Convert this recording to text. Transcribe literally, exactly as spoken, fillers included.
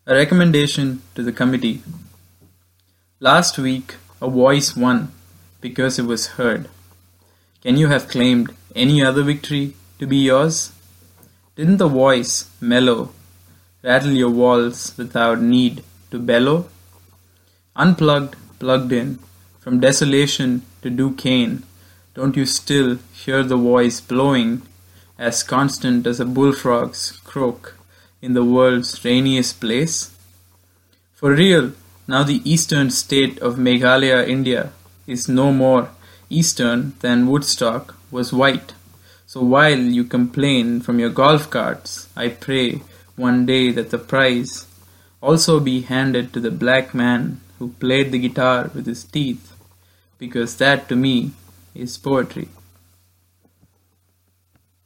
A recommendation to the committee. Last week, a voice won because it was heard. Can you have claimed any other victory to be yours? Didn't the voice mellow, rattle your walls without need to bellow? Unplugged, plugged in, from desolation to Duquesne, don't you still hear the voice blowing, as constant as a bullfrog's croak in the world's rainiest place? For real, now the eastern state of Meghalaya, India, is no more eastern than Woodstock was white. So while you complain from your golf carts, I pray one day that the prize also be handed to the black man who played the guitar with his teeth, because that to me is poetry.